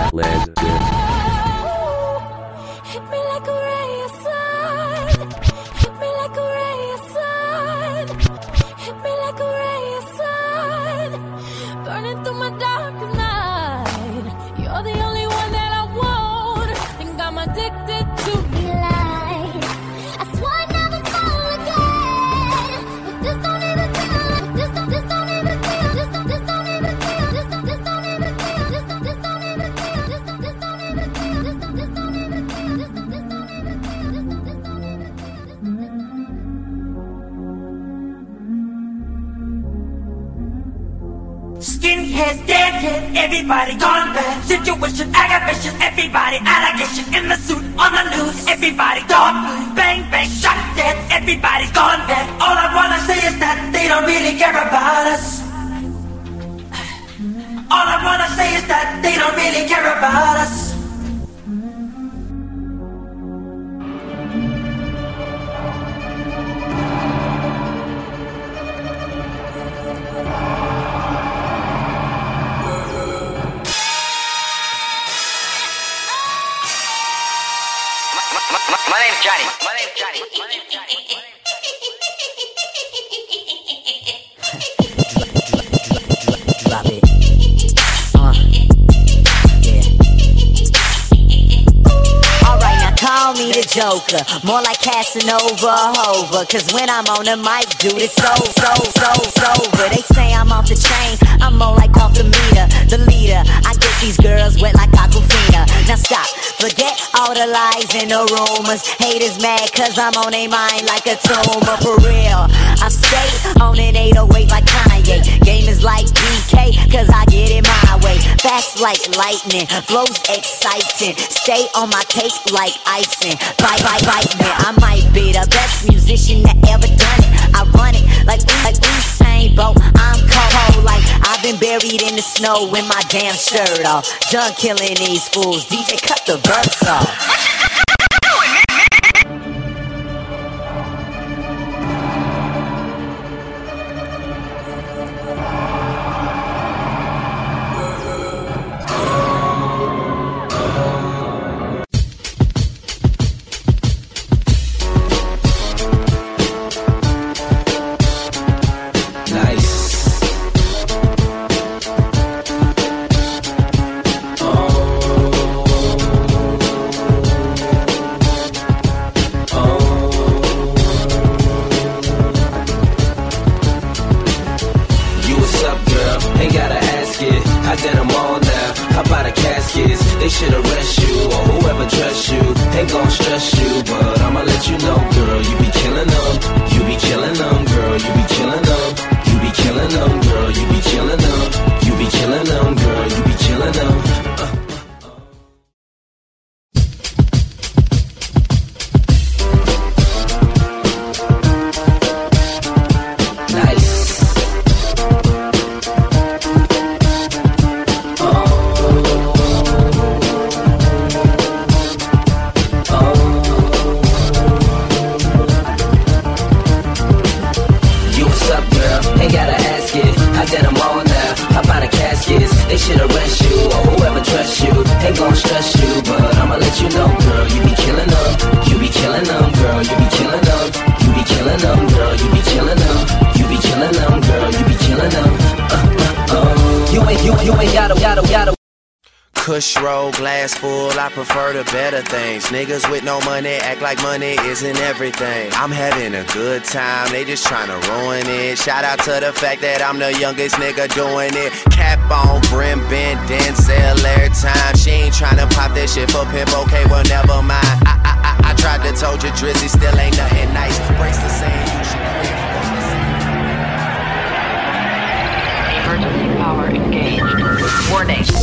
Led Dip. Hit me like a ray of sun. Hit me like a ray of sun. Hit me like a ray of sun. Burning through my darkest night. You're the only one that I want. Think I'm addicted to delight. I swear I'd never fall again. But this don't even feel. This don't even feel. This don't even feel. This don't even feel. This don't even feel. This don't even feel. This don't even Skinhead, deadhead, everybody gone bad. Situation, aggravation, everybody allegation. In the suit, on the news, everybody dog. Bang, bang, shot dead, everybody's gone bad. All I wanna say is that they don't really care about us. All I wanna say is that they don't really care about us. My name's Johnny. My name's Johnny. My name's Johnny. Drop it. Yeah. Alright, now call me the Joker. More like Casanova Hova. Cause when I'm on the mic, dude, it's so over. They say I'm off the chain. I'm more like off the meter. The leader. I get these girls wet like Aquafina. Now stop. Forget all the lies and the rumors. Haters mad cause I'm on their mind like a tumor. For real, I stay on an 808 like Kanye. Game is like BK cause I get it my way. Fast like lightning, flows exciting. Stay on my cake like icing. Bite me, I might be the best musician that ever done it. I run it like Usain Bolt. I'm cold like I've been buried in the snow with my damn shirt off. Done killing these fools. DJ, cut the verse off. Kush roll, glass full, I prefer the better things. Niggas with no money act like money isn't everything. I'm having a good time, they just tryna ruin it. Shout out to the fact that I'm the youngest nigga doing it. Cap on, brim bent, then sell every time. She ain't tryna pop that shit for pimp, okay, well never mind. I tried to told you Drizzy still ain't nothing nice. Brace the same, you should quit. Emergency power engaged. Warning.